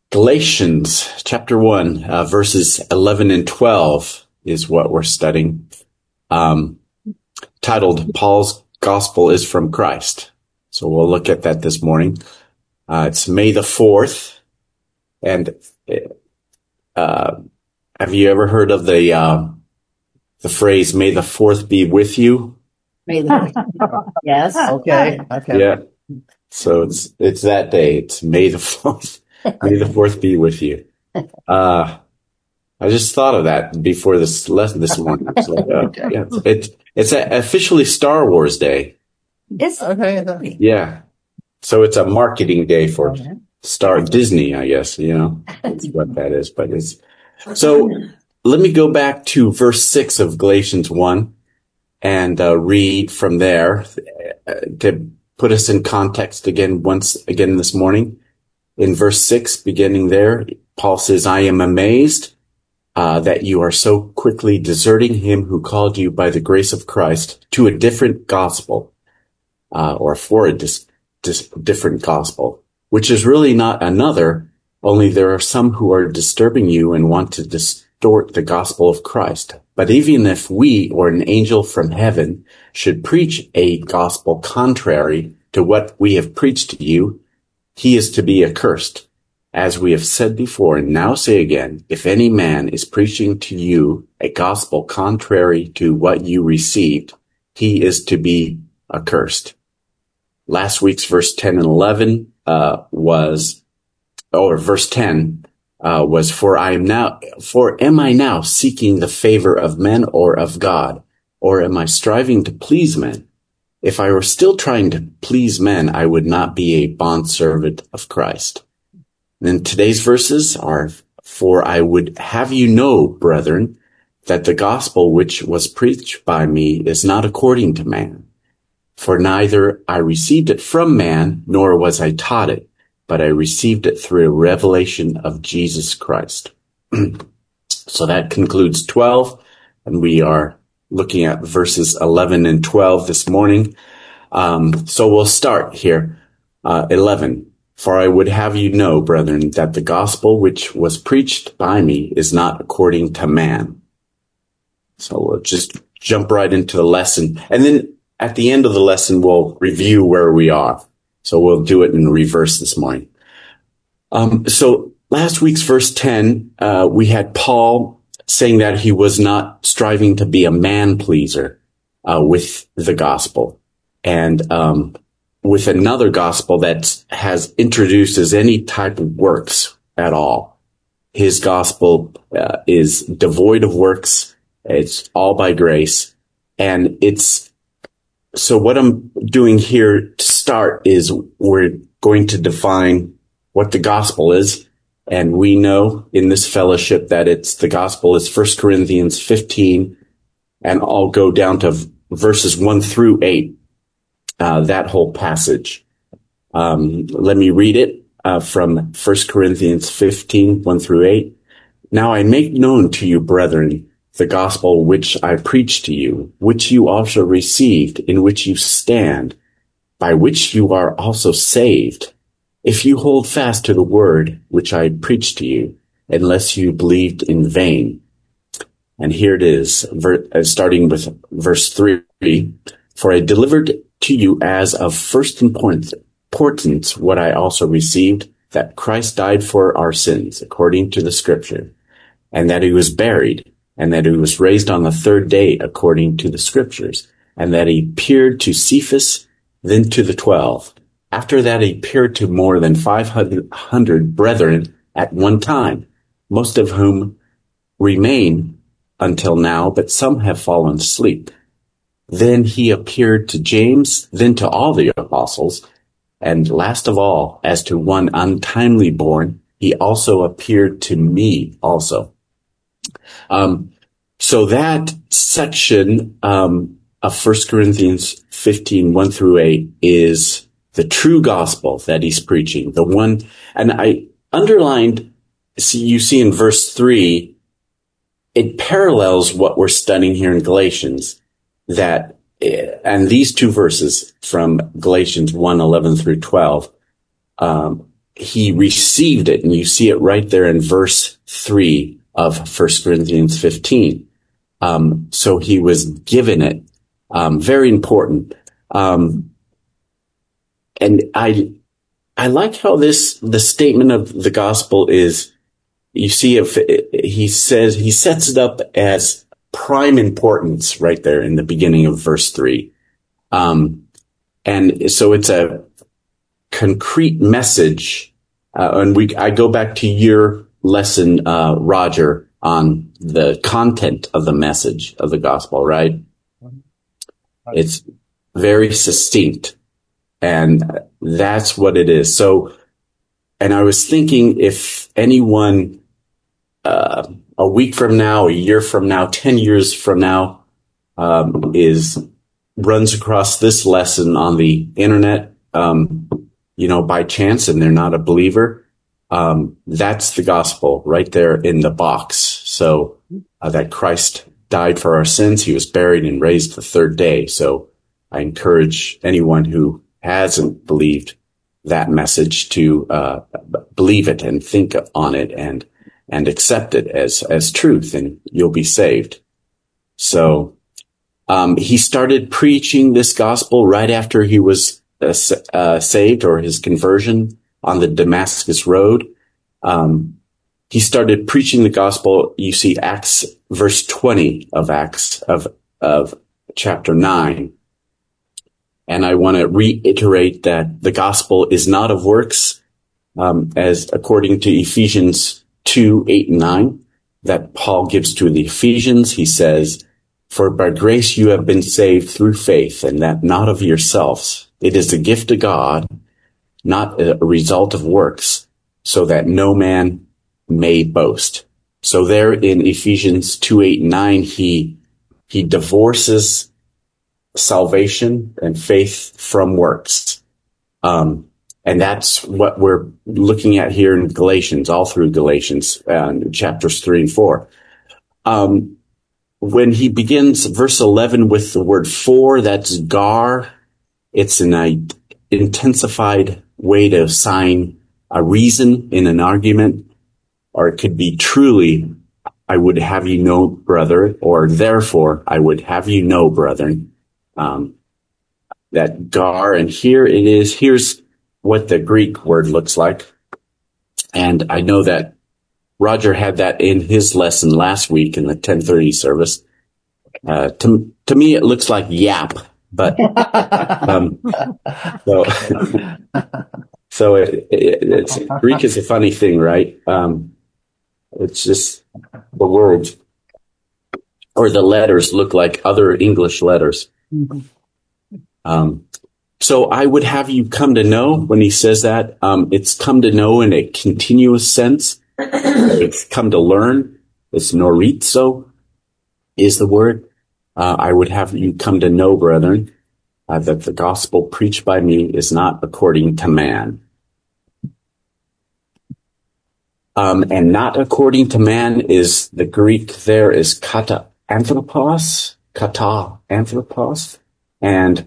Galatians chapter 1, verses 11 and 12 is what we're studying, titled Paul's Gospel is from Christ. So we'll look at that this morning. It's May the 4th, and have you ever heard of the phrase, May the 4th be with you? May the yes. Okay. Yeah. So it's that day. It's May the 4th. May the 4th be with you. I just thought of that before this lesson this morning. It's like, yeah, it's officially Star Wars Day. It's Okay. Yeah. So it's a marketing day for Disney, I guess, that's what that is. But so let me go back to verse 6 of Galatians 1 and read from there to put us in context once again this morning. In verse 6, beginning there, Paul says, I am amazed that you are so quickly deserting him who called you by the grace of Christ to a different gospel, or for a different gospel, which is really not another, only there are some who are disturbing you and want to distort the gospel of Christ. But even if we or an angel from heaven should preach a gospel contrary to what we have preached to you, he is to be accursed. As we have said before and now say again, if any man is preaching to you a gospel contrary to what you received, he is to be accursed. Last week's verse 10 and 11 verse 10 was, for am I now seeking the favor of men or of God, or am I striving to please men? If I were still trying to please men, I would not be a bondservant of Christ. And today's verses are, for I would have you know, brethren, that the gospel which was preached by me is not according to man. For neither I received it from man, nor was I taught it, but I received it through a revelation of Jesus Christ. So that concludes 12, and we are looking at verses 11 and 12 this morning. So we'll start here. 11. For I would have you know, brethren, that the gospel which was preached by me is not according to man. So we'll just jump right into the lesson. And then at the end of the lesson, we'll review where we are. So we'll do it in reverse this morning. So last week's verse 10, we had Paul saying that he was not striving to be a man pleaser with the gospel, and with another gospel that has introduced as any type of works at all. His gospel is devoid of works. It's all by grace. And so what I'm doing here to start is we're going to define what the gospel is. And we know in this fellowship that the gospel is 1 Corinthians 15, and I'll go down to verses 1 through 8, that whole passage. Let me read it from 1 Corinthians 15, 1 through 8. Now I make known to you, brethren, the gospel which I preached to you, which you also received, in which you stand, by which you are also saved, if you hold fast to the word which I preached to you, unless you believed in vain. And here it is, starting with verse 3. For I delivered to you as of first importance what I also received, that Christ died for our sins, according to the scripture, and that he was buried, and that he was raised on the third day, according to the scriptures, and that he appeared to Cephas, then to the 12. After that, he appeared to more than 500 brethren at one time, most of whom remain until now, but some have fallen asleep. Then he appeared to James, then to all the apostles, and last of all, as to one untimely born, he also appeared to me also. So that section of 1 Corinthians 15, 1 through 8 is the true gospel that he's preaching. The one, and I underlined, you see in verse 3, it parallels what we're studying here in Galatians, and these two verses from Galatians 1, 11 through 12, he received it, and you see it right there in verse 3 of 1 Corinthians 15. So he was given it. Very important. And I like how the statement of the gospel is, you see, if he sets it up as prime importance right there in the beginning of verse 3. And so it's a concrete message. I go back to your lesson, Roger, on the content of the message of the gospel, right? It's very succinct, and that's what it is. So, and I was thinking, if anyone, a week from now, a year from now, 10 years from now, runs across this lesson on the internet, by chance, and they're not a believer, that's the gospel right there in the box. So, that Christ died for our sins. He was buried and raised the third day. So I encourage anyone who hasn't believed that message to believe it and think on it and accept it as truth, and you'll be saved. So he started preaching this gospel right after he was saved, or his conversion on the Damascus Road. He started preaching the gospel. You see Acts, verse 20 of Acts of chapter 9. And I want to reiterate that the gospel is not of works, as according to Ephesians 2:8-9, that Paul gives to the Ephesians. He says, "For by grace you have been saved through faith, and that not of yourselves. It is the gift of God, not a result of works, so that no man may boast." So there in Ephesians 2:8-9, he divorces salvation and faith from works. And that's what we're looking at here in Galatians, all through Galatians, chapters 3 and 4. When he begins verse 11 with the word "for," that's gar. It's an intensified way to assign a reason in an argument, or it could be truly, "I would have you know, brother," or "therefore, I would have you know, brethren." That gar, and here it is. Here's what the Greek word looks like. And I know that Roger had that in his lesson last week in the 10:30 service. To me, it looks like yap, but so it's Greek is a funny thing, right? It's just the words or the letters look like other English letters. So I would have you come to know, when he says that, it's come to know in a continuous sense. It's come to learn. It's norizo is the word. I would have you come to know, brethren, that the gospel preached by me is not according to man. And not according to man is the Greek there is kata anthropos. And,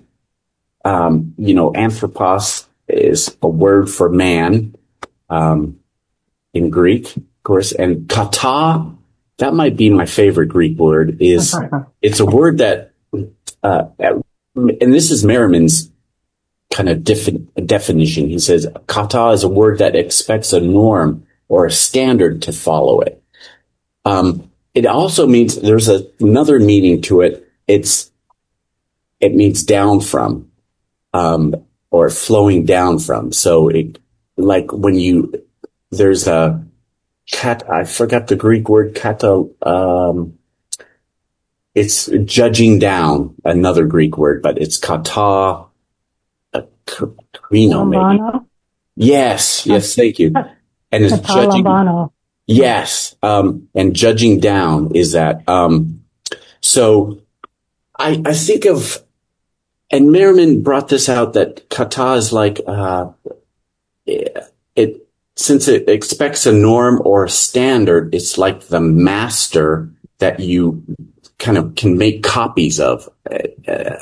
anthropos is a word for man, in Greek, of course, and kata, that might be my favorite Greek word, it's a word that, and this is Merriman's kind of definition. He says, kata is a word that expects a norm or a standard to follow it. It also means, there's another meaning to it. It means down from, or flowing down from. So like when there's a cat, I forgot the Greek word, kata, it's judging down, another Greek word, but it's kata, krino maybe. Yes, thank you. And it's judging. Yes, and judging down is that. So I think of, and Merriman brought this out, that kata is like, since it expects a norm or a standard, it's like the master that you kind of can make copies of,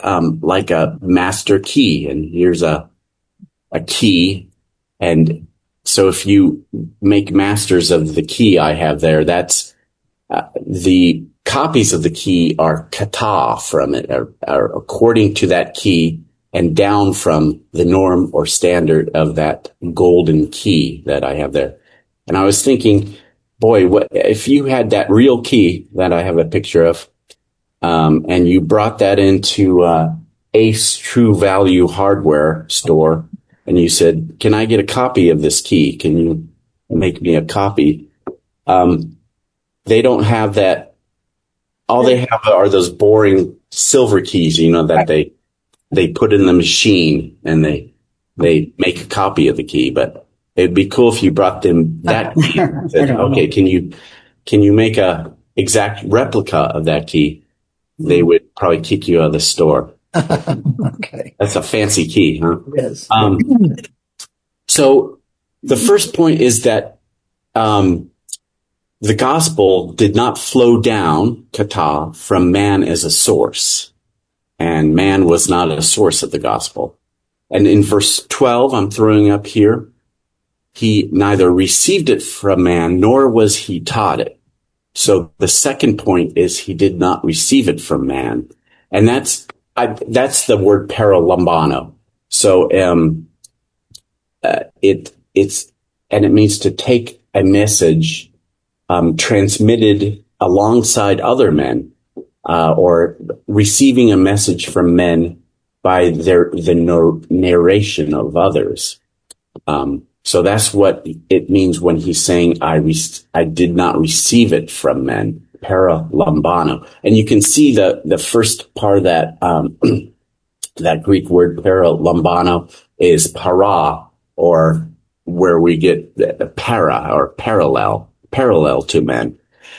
like a master key. And here's a key, and so if you make masters of the key I have there, that's the copies of the key are kata from it, are according to that key and down from the norm or standard of that golden key that I have there. And I was thinking, boy, what if you had that real key that I have a picture of, and you brought that into Ace True Value hardware store, and you said, "Can I get a copy of this key? Can you make me a copy?" They don't have that. All they have are those boring silver keys, that they put in the machine and they make a copy of the key. But it'd be cool if you brought them that key. And said, okay, can you make a exact replica of that key? They would probably kick you out of the store. Okay. That's a fancy key, huh? Yes. So the first point is that the gospel did not flow down, kata, from man as a source. And man was not a source of the gospel. And in verse 12, I'm throwing up here, he neither received it from man, nor was he taught it. So the second point is he did not receive it from man. And that's the word paralambano. So, it means to take a message, transmitted alongside other men, or receiving a message from men by the narration of others. So that's what it means when he's saying, I did not receive it from men, paralambano. And you can see the first part of that, that Greek word paralambano is para, or where we get the para, or parallel to men.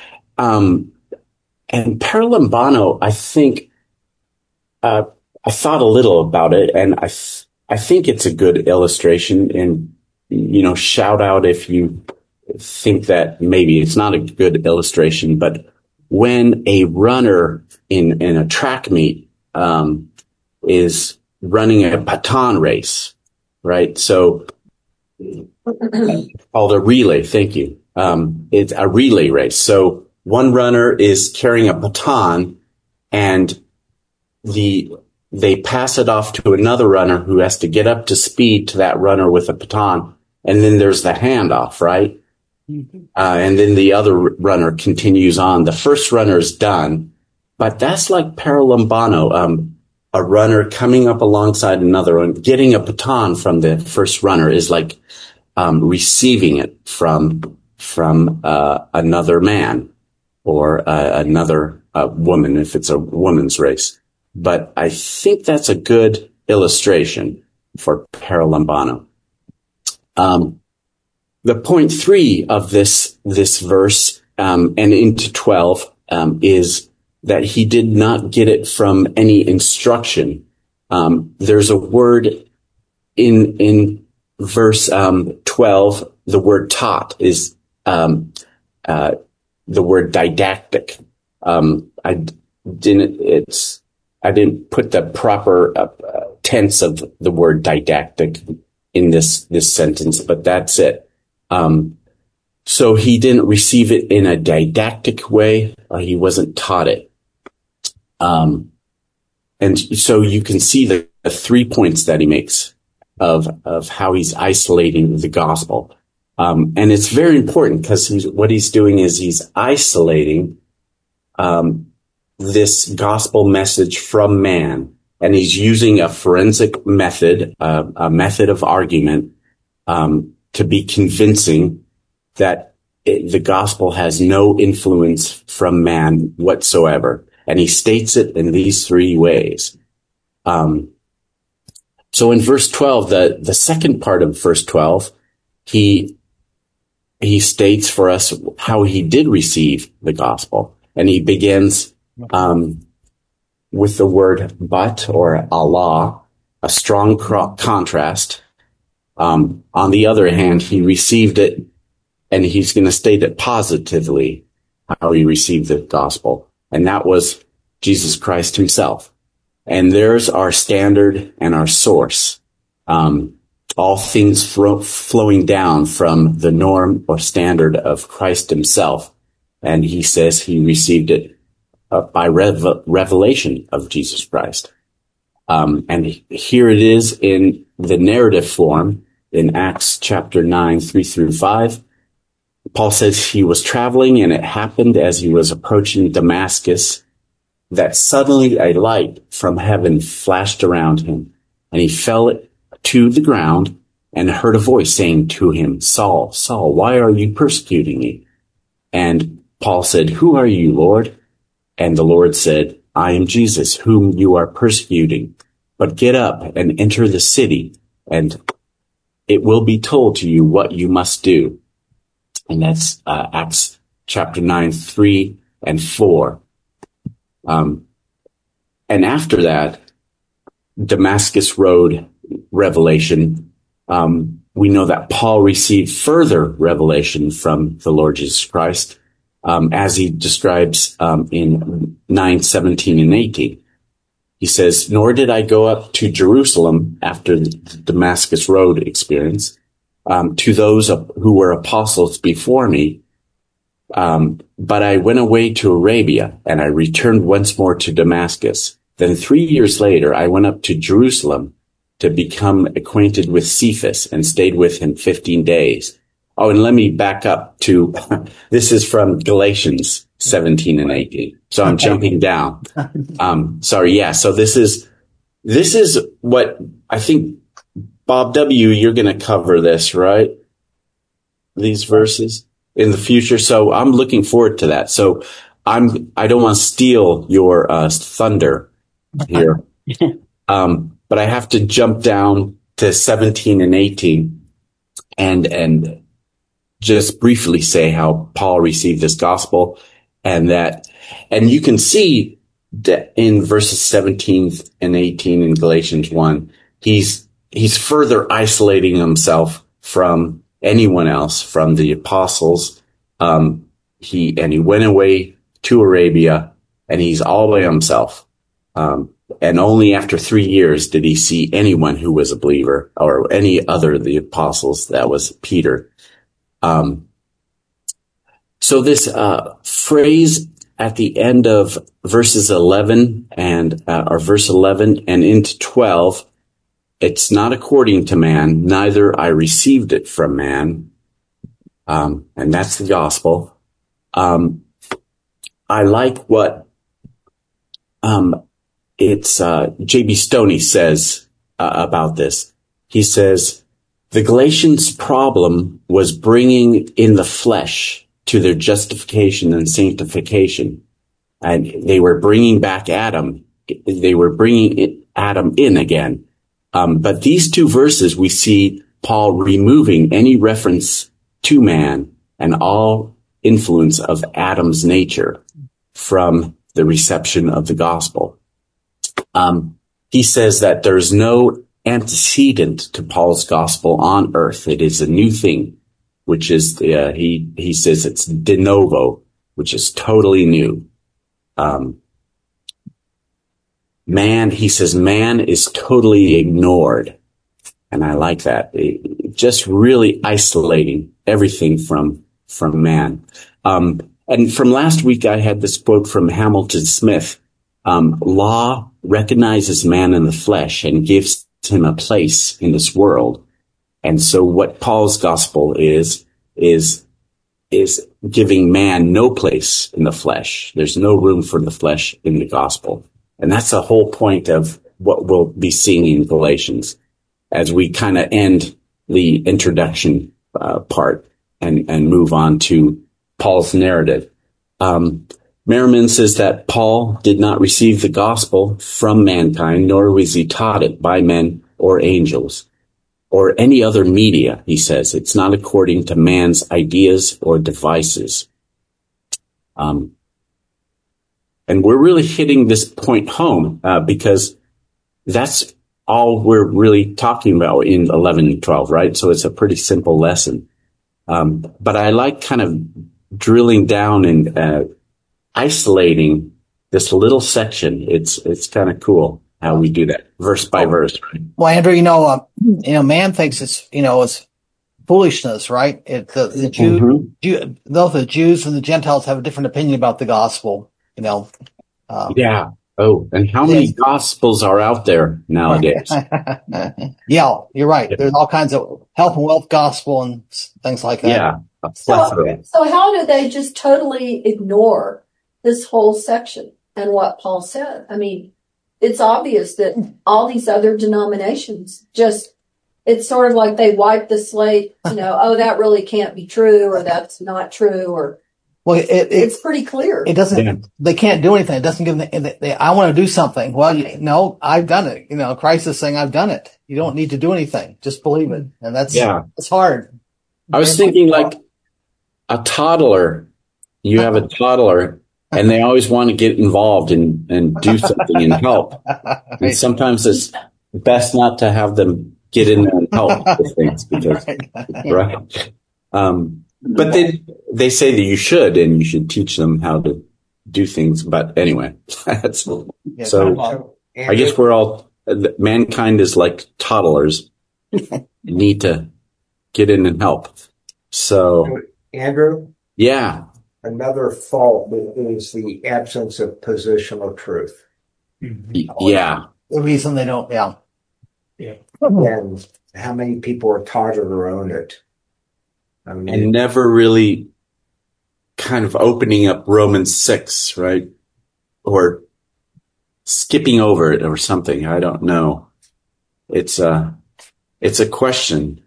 And paralambano, I think, I thought a little about it, and I think it's a good illustration. And, shout out if you think that maybe it's not a good illustration, but when a runner in a track meet, is running a baton race, right? So, called a relay. Thank you. It's a relay race. So one runner is carrying a baton, and they pass it off to another runner who has to get up to speed to that runner with a baton. And then there's the handoff, right? Mm-hmm. And then the other runner continues on. The first runner is done, but that's like paralambano. A runner coming up alongside another one, getting a baton from the first runner is like, receiving it from another man, or another woman if it's a woman's race. But I think that's a good illustration for paralambano. The point 3 of this verse, and into 12, is that he did not get it from any instruction. There's a word in verse 12, the word taught is the word didactic. I didn't put the proper tense of the word didactic in this sentence, but that's it. So he didn't receive it in a didactic way, or he wasn't taught it. And so you can see the 3 points that he makes of how he's isolating the gospel. And it's very important because what he's doing is he's isolating, this gospel message from man. And he's using a forensic method, a method of argument, to be convincing that the gospel has no influence from man whatsoever. And he states it in these 3 ways. So in verse 12, the second part of verse 12, he states for us how he did receive the gospel. And he begins, with the word but, or Allah, a strong contrast. On the other hand, he received it, and he's going to state it positively, how he received the gospel. And that was Jesus Christ himself. And there's our standard and our source. all things flowing down from the norm or standard of Christ himself. And he says he received it by revelation of Jesus Christ. And here it is in the narrative form in Acts chapter 9, 3-5. Paul says he was traveling, and it happened as he was approaching Damascus that suddenly a light from heaven flashed around him, and he fell to the ground and heard a voice saying to him, Saul, Saul, why are you persecuting me? And Paul said, who are you, Lord? And the Lord said, I am Jesus, whom you are persecuting. But get up and enter the city, and it will be told to you what you must do. And that's Acts chapter 9, 3 and 4. And after that, Damascus Road revelation, we know that Paul received further revelation from the Lord Jesus Christ, as he describes in 9:17 and 18. He says, nor did I go up to Jerusalem after the Damascus Road experience, to those who were apostles before me, but I went away to Arabia, and I returned once more to Damascus. Then 3 years later, I went up to Jerusalem to become acquainted with Cephas and stayed with him 15 days. Oh, and let me back up to, this is from Galatians 17 and 18. So I'm jumping down. Sorry. Yeah. So this is what I think, Bob W., you're going to cover this, right? These verses in the future. So I'm looking forward to that. So I don't want to steal your thunder here. But I have to jump down to 17 and 18 and just briefly say how Paul received this gospel, and you can see that in verses 17 and 18 in Galatians 1, he's further isolating himself from anyone else, from the apostles. He went away to Arabia, and he's all by himself. And only after 3 years did he see anyone who was a believer, or any other of the apostles. That was Peter. So this phrase at the end of verses 11 or verse 11 and into 12, it's not according to man, neither I received it from man. And that's the gospel. I like what J.B. Stoney says about this. He says, the Galatians' problem was bringing in the flesh to their justification and sanctification. And they were bringing back Adam. They were bringing Adam in again. But these two verses, we see Paul removing any reference to man and all influence of Adam's nature from the reception of the gospel. He says that there's no antecedent to Paul's gospel on earth. It is a new thing, which is, he says it's de novo, which is totally new. He says man is totally ignored. And I like that. Just really isolating everything from man. And from last week, I had this quote from Hamilton Smith. Law recognizes man in the flesh and gives him a place in this world. And so what Paul's gospel is giving man no place in the flesh. There's no room for the flesh in the gospel. And that's the whole point of what we'll be seeing in Galatians as we kind of end the introduction part and move on to Paul's narrative. Merriman says that Paul did not receive the gospel from mankind, nor was he taught it by men or angels or any other media. He says it's not according to man's ideas or devices. And we're really hitting this point home because that's all we're really talking about in 11 and 12, right? So it's a pretty simple lesson. But I like kind of drilling down and isolating this little section. It's kind of cool. how we do that, verse by verse. Right? Well, Andrew, man thinks it's foolishness, right? The Jews and the Gentiles have a different opinion about the gospel, Yeah. Oh, and how many gospels are out there nowadays? Yeah, you're right. There's all kinds of health and wealth gospel and things like that. Yeah. So how do they just totally ignore this whole section and what Paul said? I mean, it's obvious that all these other denominations it's sort of like they wipe the slate, oh, that really can't be true, or that's not true, or it's pretty clear. It doesn't, they can't do anything. It doesn't give them, I want to do something. Well, no, I've done it. Christ is saying, I've done it. You don't need to do anything. Just believe it. And it's hard. I was thinking like a toddler. You have a toddler and they always want to get involved and do something and help. And sometimes it's best not to have them get in there and help with things because, right? But they say that you should, and you should teach them how to do things. But anyway, so I guess mankind is like toddlers, need to get in and help. So, Andrew? Yeah. Another fault is the absence of positional truth. Yeah. The reason they don't, yeah. And how many people are taught it or own it? I mean, and never really kind of opening up Romans 6, right? Or skipping over it or something. I don't know. It's a question.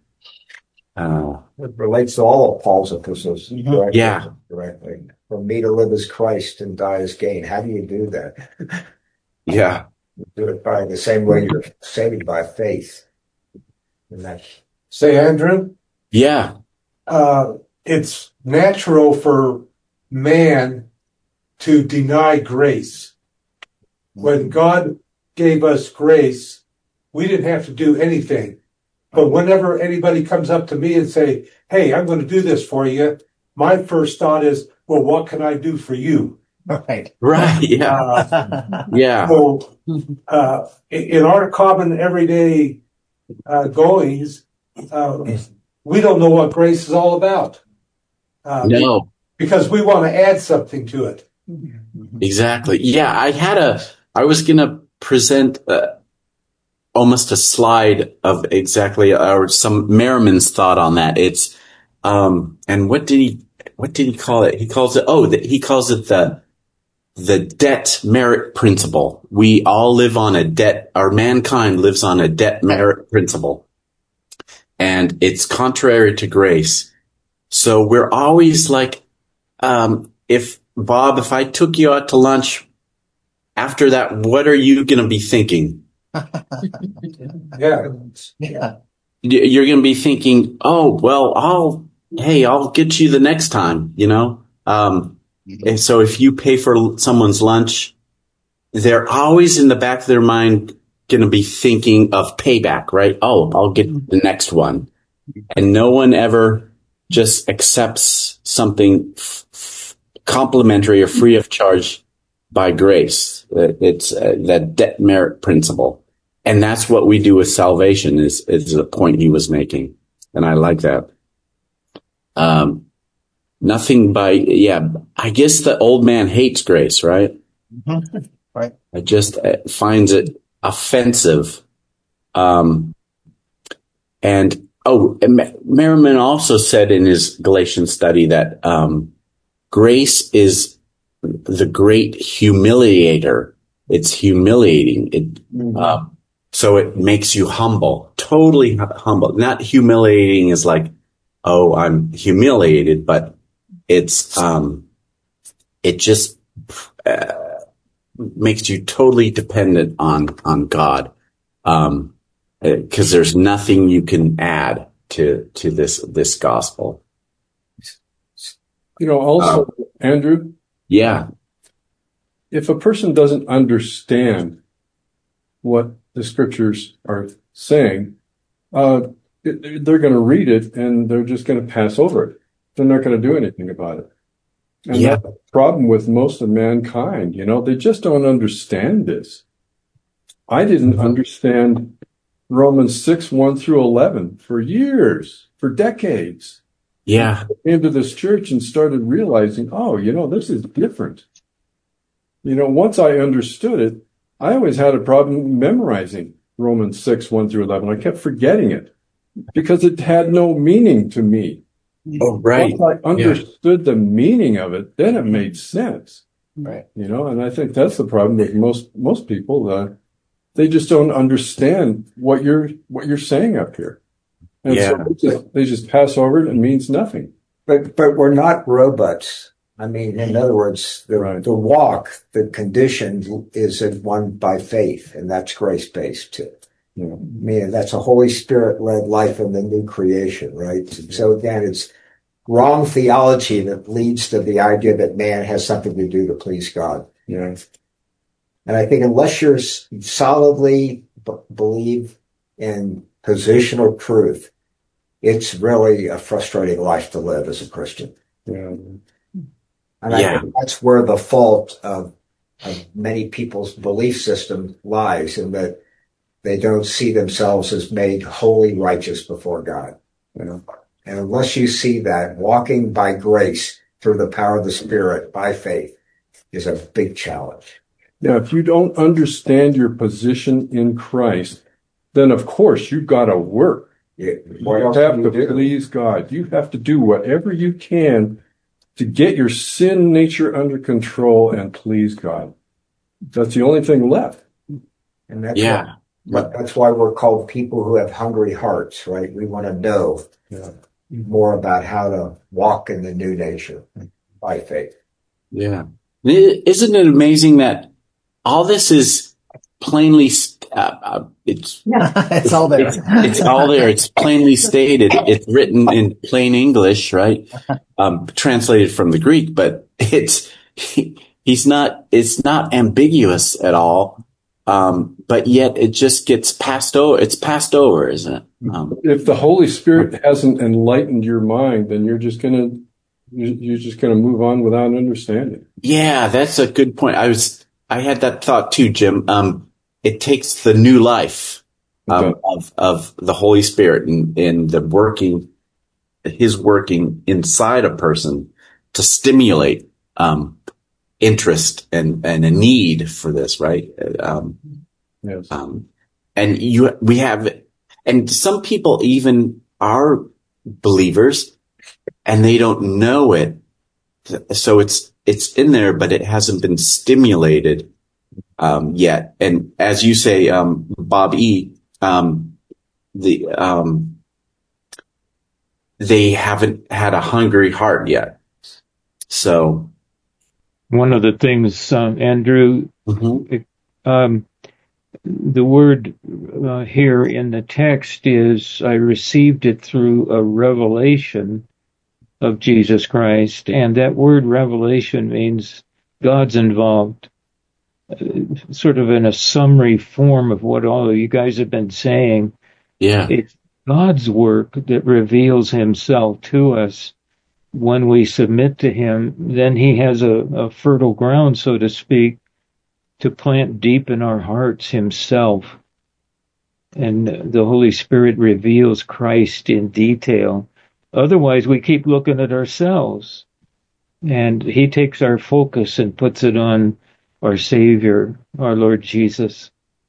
It relates to all of Paul's epistles. Directly. For me to live as Christ and die as gain. How do you do that? Yeah. You do it by the same way you're saved by faith. Say, Andrew? Yeah. It's natural for man to deny grace. When God gave us grace, we didn't have to do anything. But whenever anybody comes up to me and say, hey, I'm going to do this for you, my first thought is, well, what can I do for you? Right. Yeah. Yeah. So, in our common everyday goings, we don't know what grace is all about. No. Because we want to add something to it. Exactly. Yeah, I was going to present almost a slide of exactly or some Merriman's thought on that. It's and what did he call it? He calls it the debt merit principle. We all live on a debt, or mankind lives on a debt merit principle. And it's contrary to grace. So we're always like, if I took you out to lunch after that, what are you going to be thinking? Yeah. You're going to be thinking, oh, well, I'll get you the next time, And so if you pay for someone's lunch, they're always in the back of their mind going to be thinking of payback, right? Oh, I'll get the next one. And no one ever just accepts something complimentary or free of charge by grace. It's that debt merit principle. And that's what we do with salvation is the point he was making. And I like that. I guess the old man hates grace, right? Mm-hmm. Right. It just finds it offensive. And Merriman also said in his Galatians study that grace is the great humiliator. It's humiliating. So it makes you humble, totally humble. Not humiliating is like, oh, I'm humiliated, but it's it just makes you totally dependent on God. Because there's nothing you can add to this gospel. Also, Andrew? Yeah. If a person doesn't understand what the scriptures are saying, they're going to read it and they're just going to pass over it. They're not going to do anything about it. And that's the problem with most of mankind. They just don't understand this. I didn't understand Romans 6, 1 through 11 for years, for decades. Yeah. I came to this church and started realizing, oh, this is different. Once I understood it, I always had a problem memorizing Romans 6, 1 through 11. I kept forgetting it because it had no meaning to me. Oh, right. Once I understood the meaning of it, then it made sense. Right. And I think that's the problem with most people. They just don't understand what you're saying up here. And so they just pass over it. It means nothing. But we're not robots. I mean, in other words, the walk, the condition is one by faith, and that's grace-based too. I mean, that's a Holy Spirit-led life in the new creation, right? So again, it's wrong theology that leads to the idea that man has something to do to please God. And I think unless you're solidly believe in positional truth, it's really a frustrating life to live as a Christian. And I think that's where the fault of many people's belief system lies, in that they don't see themselves as made wholly righteous before God. And unless you see that, walking by grace through the power of the Spirit by faith is a big challenge. Now, if you don't understand your position in Christ, then of course you've got to work. You have to please God. You have to do whatever you can to get your sin nature under control and please God. That's the only thing left. And that's why we're called people who have hungry hearts, right? We want to know more about how to walk in the new nature by faith. Yeah. Isn't it amazing that all this is plainly, it's all there. It's all there. It's plainly stated. It's written in plain English, right? Translated from the Greek, but it's not ambiguous at all. But yet it just gets passed over. It's passed over, isn't it? If the Holy Spirit hasn't enlightened your mind, then you're just gonna move on without understanding. Yeah, that's a good point. I had that thought too, Jim. It takes the new life of the Holy Spirit and His working inside a person to stimulate interest and a need for this, right? Yes. And some people even are believers and they don't know it. So it's in there, but it hasn't been stimulated yet. And as you say, Bob E., they haven't had a hungry heart yet. So one of the things, Andrew, the word here in the text is, I received it through a revelation of Jesus Christ. And that word revelation means God's involved, sort of in a summary form of what all of you guys have been saying. Yeah. It's God's work that reveals himself to us. When we submit to him, then he has a fertile ground, so to speak, to plant deep in our hearts himself. And the Holy Spirit reveals Christ in detail. Otherwise, we keep looking at ourselves. And he takes our focus and puts it on our Savior, our Lord Jesus.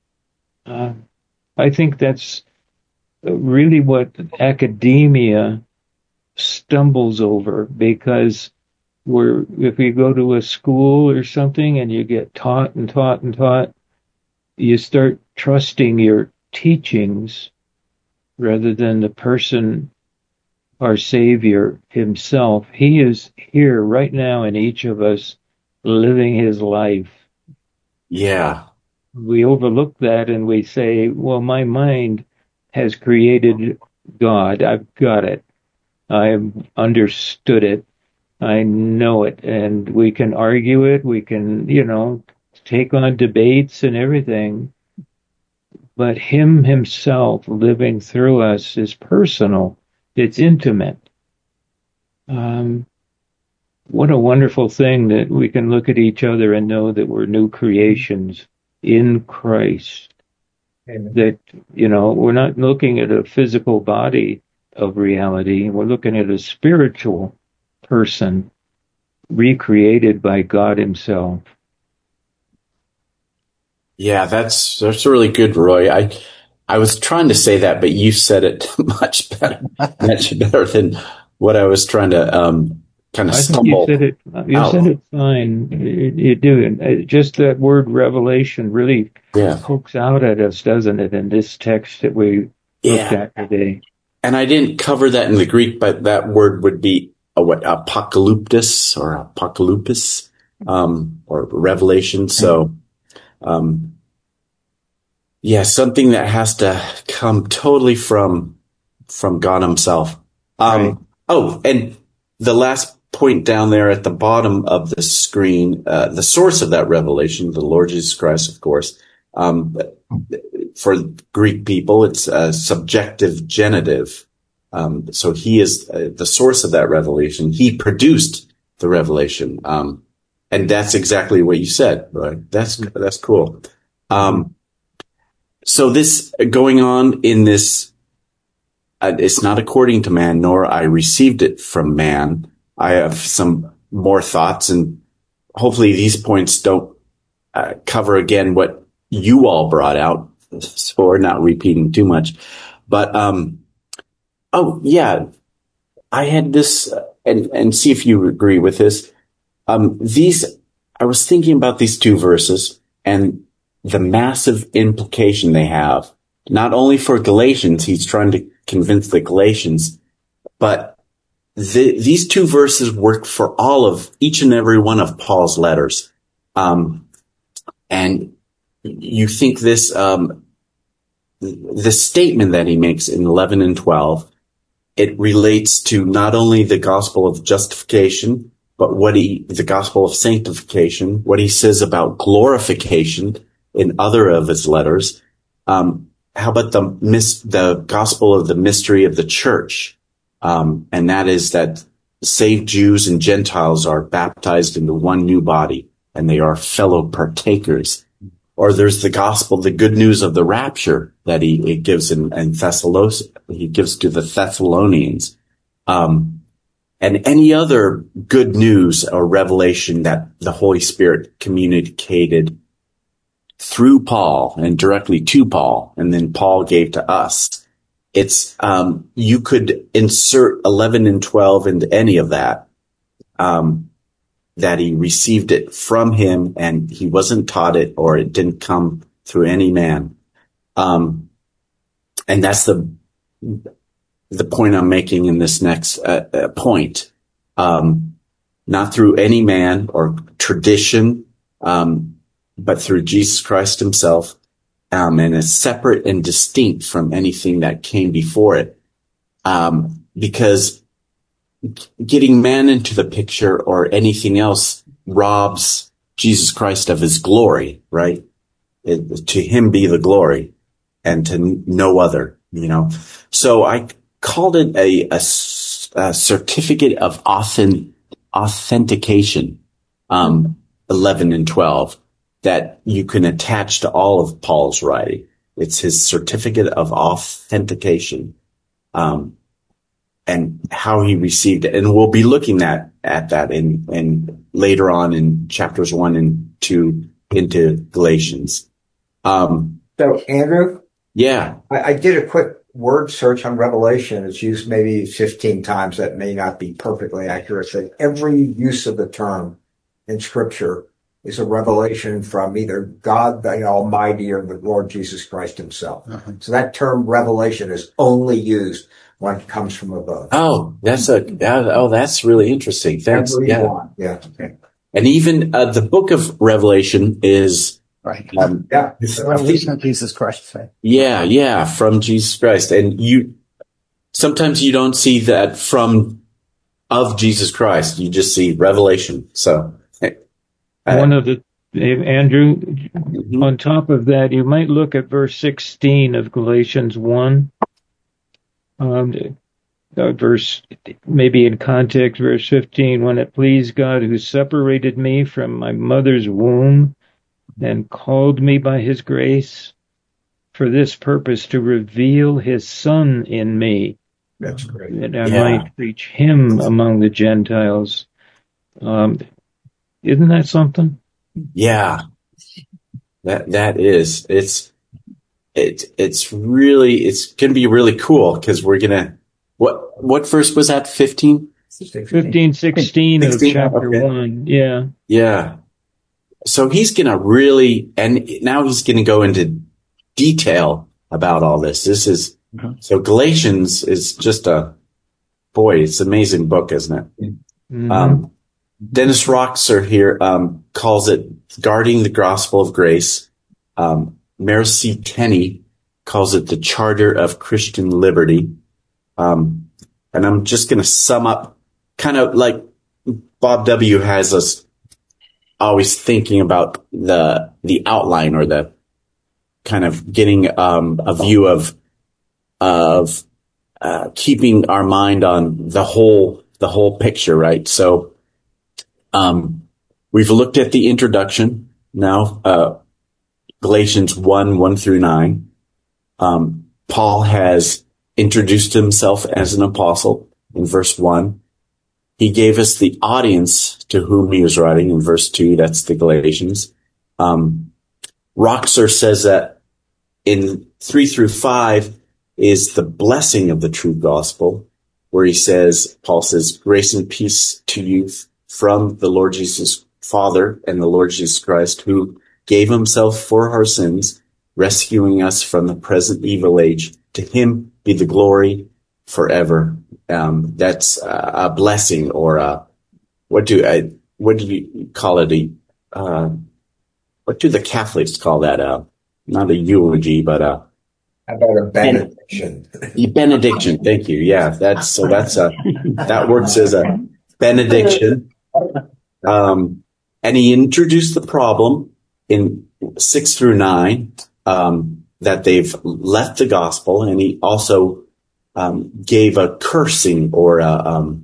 I think that's really what academia stumbles over, because if you go to a school or something and you get taught and taught and taught, you start trusting your teachings rather than the person, our Savior himself. He is here right now in each of us, living his life. Yeah. We overlook that and we say, well, my mind has created God. I've got it. I've understood it. I know it. And we can argue it. We can, take on debates and everything. But him himself living through us is personal. It's intimate. What a wonderful thing that we can look at each other and know that we're new creations in Christ. Amen. That, we're not looking at a physical body of reality. We're looking at a spiritual person recreated by God himself. Yeah, that's really good, Roy. I was trying to say that, but you said it much better than what I was trying to kind of I think stumble. you said it fine. You do. And just that word revelation really pokes out at us, doesn't it, in this text that we looked at today. And I didn't cover that in the Greek, but that word would be apocalyptus or apocalypus, or revelation. So, something that has to come totally from God himself. Right. Oh, and the last point down there at the bottom of the screen, the source of that revelation, the Lord Jesus Christ, of course. For Greek people, it's a subjective genitive. So he is the source of that revelation. He produced the revelation. And that's exactly what you said, right? That's cool. So this going on in this, it's not according to man, nor I received it from man. I have some more thoughts, and hopefully these points don't cover again what you all brought out, so we're not repeating too much. But I had this, and see if you agree with this. I was thinking about these two verses and the massive implication they have, not only for Galatians, he's trying to convince the Galatians, but these two verses work for each and every one of Paul's letters. And you think this, the statement that he makes in 11 and 12, it relates to not only the gospel of justification, but the gospel of sanctification, what he says about glorification in other of his letters. How about the gospel of the mystery of the church? And that is that saved Jews and Gentiles are baptized into one new body, and they are fellow partakers. Or there's the gospel, the good news of the rapture that he gives in he gives to the Thessalonians. And any other good news or revelation that the Holy Spirit communicated through Paul and directly to Paul, and then Paul gave to us. It's, you could insert 11 and 12 into any of that, that he received it from him and he wasn't taught it, or it didn't come through any man. And that's the point I'm making in this next point. Not through any man or tradition, but through Jesus Christ himself, and is separate and distinct from anything that came before it. Because getting man into the picture or anything else robs Jesus Christ of his glory, right? To him be the glory and to no other, So I called it a certificate of authentication, 11 and 12, that you can attach to all of Paul's writing. It's his certificate of authentication. And how he received it. And we'll be looking at that in later on in chapters 1 and 2 into Galatians. So Andrew? Yeah. I did a quick word search on Revelation. It's used maybe 15 times. That may not be perfectly accurate. But every use of the term in Scripture is a revelation from either God the Almighty or the Lord Jesus Christ himself. Uh-huh. So that term revelation is only used when it comes from above. Oh, that's really interesting. Thanks. Yeah. Okay. And even the book of Revelation is right. It's the revelation of Jesus Christ. Right? Yeah, from Jesus Christ. And sometimes you don't see that of Jesus Christ. You just see revelation. So Andrew, on top of that, you might look at verse 16 of Galatians 1. Verse, maybe in context, verse 15, when it pleased God who separated me from my mother's womb and called me by his grace. for this purpose, to reveal his Son in me, That's great. that I might preach him among the Gentiles. Isn't that something? Yeah. That is. It's really, it's going to be really cool because we're going to, what verse was that? 15? 16 of chapter 1. Yeah. Yeah. So he's going to really, and now he's going to go into detail about all this. This is, so Galatians is just it's an amazing book, isn't it? Mm-hmm. Dennis Roxer here, calls it Guarding the Gospel of Grace. Mercy Tenney calls it the Charter of Christian Liberty. And I'm just going to sum up kind of like Bob W. has us always thinking about the outline or the kind of getting a view of keeping our mind on the whole picture, right? So we've looked at the introduction now, Galatians 1 through 9. Paul has introduced himself as an apostle in verse 1. He gave us the audience to whom he was writing in verse 2. That's the Galatians. Roxer says that in 3 through 5 is the blessing of the true gospel, where Paul says, grace and peace to you from the Lord Jesus Father and the Lord Jesus Christ, who gave himself for our sins, rescuing us from the present evil age. To him be the glory forever. That's a blessing, or what do you call it? What do the Catholics call that? Not a eulogy, but How about a benediction? Benediction. Thank you. Yeah, that works as a benediction. And he introduced the problem in 6 through 9, that they've left the gospel, and he also gave a cursing or a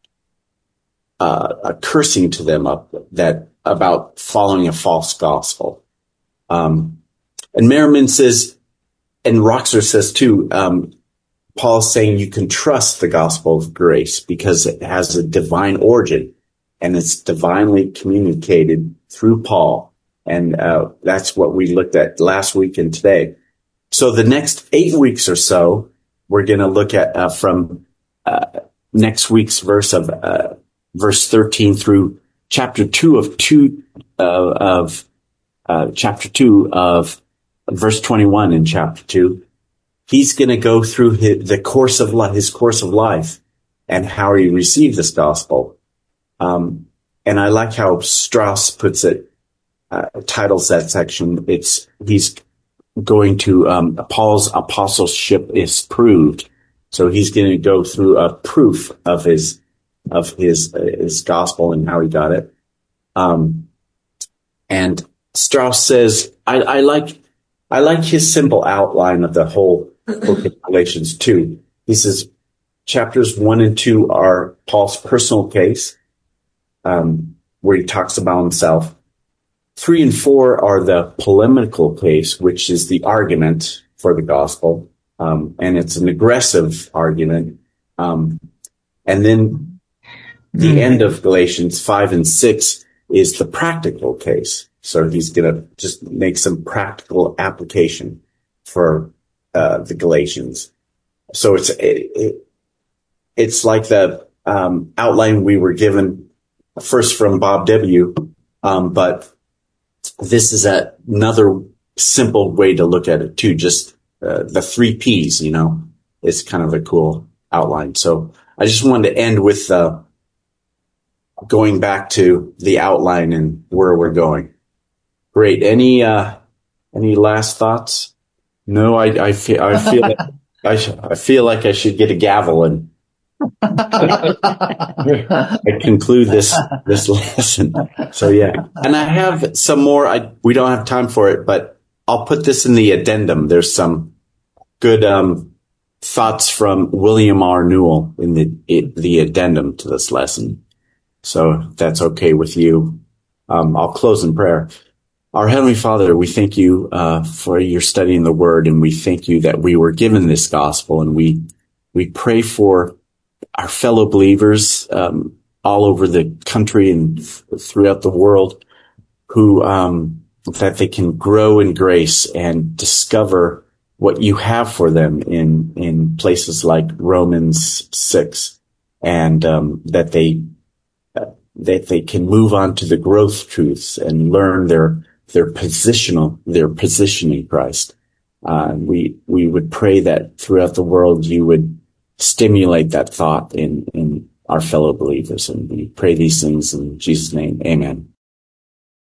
cursing to them about following a false gospel. And Merriman says, and Roxer says too, Paul's saying you can trust the gospel of grace because it has a divine origin and it's divinely communicated through Paul. And that's what we looked at last week and today. So the next 8 weeks or so, we're going to look at from next week's verse 13 through chapter 2 of chapter 2 of verse 21 in chapter 2. He's going to go through his course of life and how he received this gospel. And I like how Strauss puts it, titles that section. He's going to, Paul's apostleship is proved. So he's going to go through a proof of his gospel and how he got it. And Strauss says, I like his simple outline of the whole book of Galatians 2. He says, chapters 1 and 2 are Paul's personal case, where he talks about himself. 3 and 4 are the polemical case, which is the argument for the gospel. And it's an aggressive argument. And then the end of Galatians 5 and 6 is the practical case. So he's going to just make some practical application for the Galatians. So it's like the outline we were given first from Bob W. But this is another simple way to look at it too. Just the 3 Ps, it's kind of a cool outline. So I just wanted to end with going back to the outline and where we're going. Great. Any last thoughts? No, I feel like I should get a gavel and I conclude this lesson. So yeah, and I have some more. We don't have time for it, but I'll put this in the addendum. There's some good thoughts from William R. Newell in the addendum to this lesson. So if that's okay with you, I'll close in prayer. Our Heavenly Father, we thank you for your studying the Word, and we thank you that we were given this gospel, and we pray for our fellow believers all over the country and throughout the world who that they can grow in grace and discover what you have for them in places like Romans 6, and that they can move on to the growth truths and learn their position in Christ. We would pray that throughout the world you would stimulate that thought in our fellow believers, and we pray these things in Jesus' name. Amen.